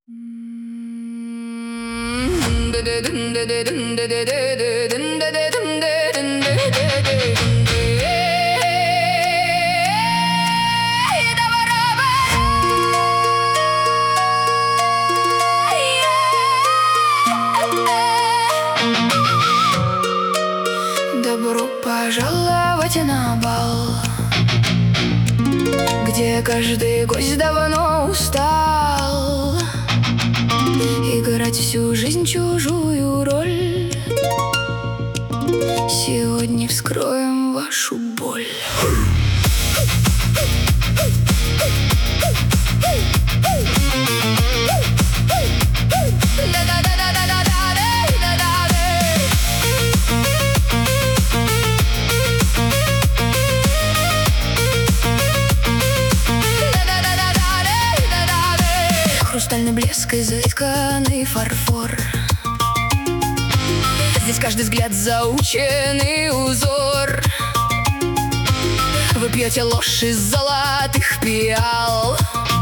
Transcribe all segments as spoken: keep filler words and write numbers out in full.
Добро пожаловать на бал, где каждый гость давно устал играть всю жизнь чужую роль. Сегодня вскроем вашу боль. Хрустальный блеск и заисканный фарфор. Здесь каждый взгляд заученный узор. Вы пьете ложь из золотых пиал,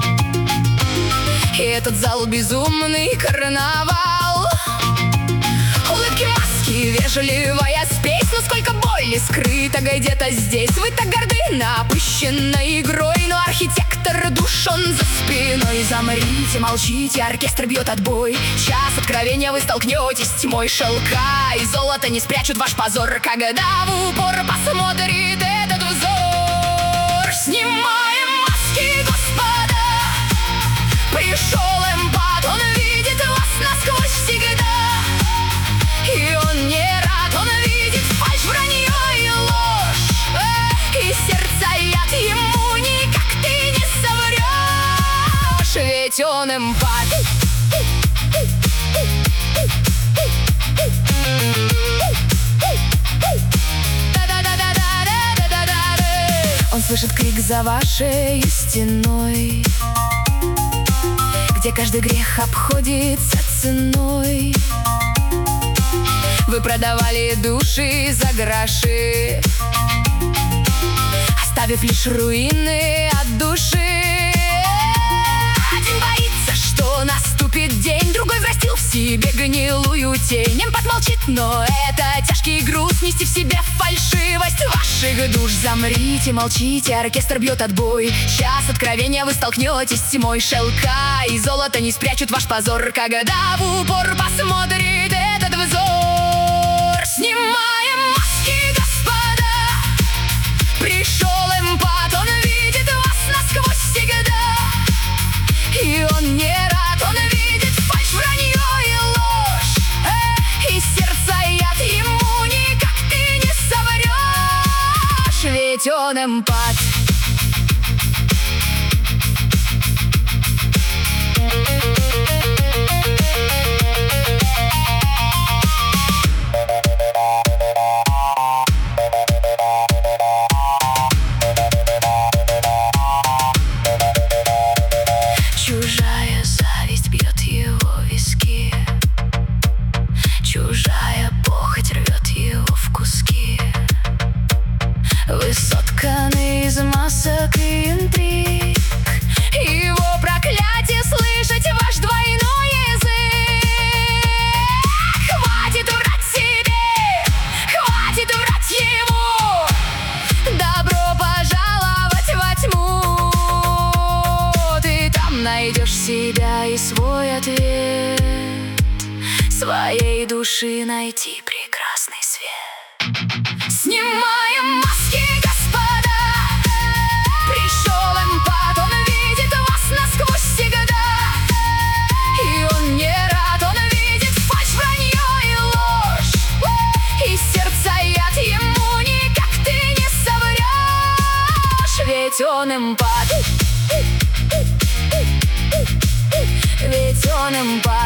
и этот зал безумный карнавал. Улыбки, маски, вежливая спесь, но сколько боли скрыто где-то здесь. Вы так горды напыщенной игрой, но архитектор душ он за спиной. Замрите, молчите, оркестр бьет отбой. Час откровения вы столкнетесь с тьмой. Шелка и золото не спрячут ваш позор, когда в упор посмотрит этот взор. Снимаем маски, господа, пришел эмпат, он видит вас насквозь всегда. И он не рад, он видит фальшь, вранье и ложь, и сердца яд, ему никак ты не соврешь, ведь он эмпат. Он слышит крик за вашей стеной, где каждый грех обходится ценой. Вы продавали души за гроши, оставив лишь руины от души. Один боится, что наступит день, другой взрастил в себе гнилую тень. Эмпат молчит, но это тяжкий груз, нести в себе фальшивость ваших душ. Замрите, молчите, оркестр бьет отбой. Час откровения вы столкнетесь с тьмой. Шелка и золото не спрячут ваш позор, когда в упор посмотрит этот взор. Снимаем маски, господа, пришел эмпат, он видит вас насквозь всегда. И он не рад, он видит фальшь, вранье и ложь, и сердца яд, ему никак ты не соврешь, ведь он эмпат. Чужая зависть бьет его в виски, чужая похоть рвет его в куски. Вы сотканы из масок и интриг, его проклятие слышать ваш двойной язык. Хватит врать себе, хватит врать ему. Добро пожаловать во тьму. Ты там найдешь себя и свой ответ, своей души найти прекрасный свет. Снимаем маски, господа, пришел эмпат, он видит вас насквозь всегда. И он не рад, он видит фальшь, вранье и ложь, и сердца яд, ему никак ты не соврешь, ведь он эмпат. Ведь он эмпат.